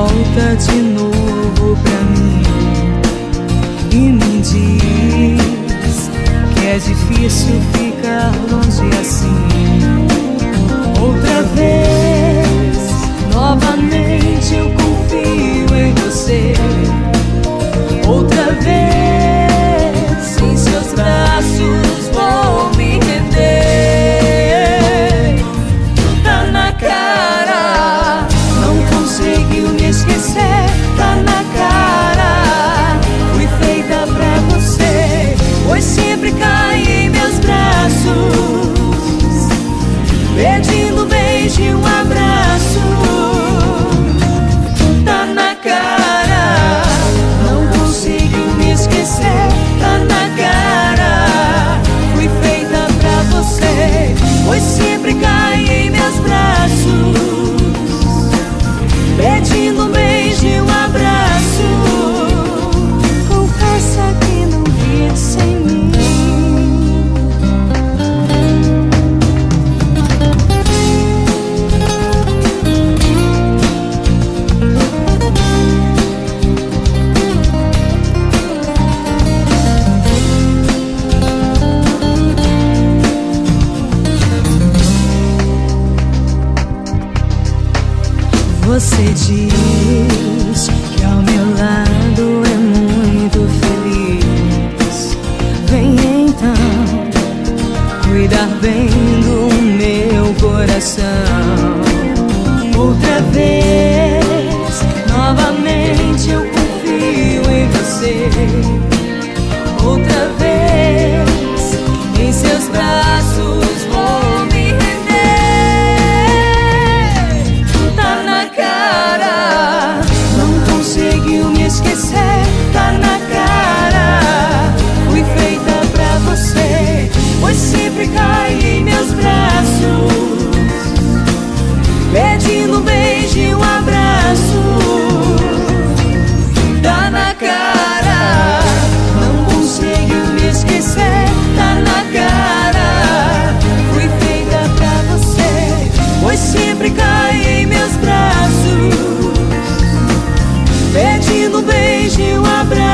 volta de novo pra mim e me diz que é difícil ficar longe assim. Outra vez, novamente eu confio em você. Outra vez, em seus braços vou me render. Tá na cara, não conseguiu me esquecer. Tá na cara, fui feita pra você, pois sempre cai em meus braços, pedindo um beijo e um abraço. Tá na cara, não consigo me esquecer. Tá na cara, fui feita pra você, pois sempre cai em meus braços, pedindo um beijo e um abraço. Confessa que não vive sem mim. Você diz que ao meu lado é muito feliz. Vem então cuidar bem do meu coração. Outra vez, novamente eu confio em você. Outra vez, em seus braços vou me render. Tá na cara, não conseguiu me esquecer. Tá na cara, fui feita pra você, pois sempre cai em meus braços, pedindo um beijo e um abraço. Tá na cara, não conseguiu me esquecer. Tá na cara, fui feita pra você, pois sempre cai em meus braços, pedindo um beijo e um abraço.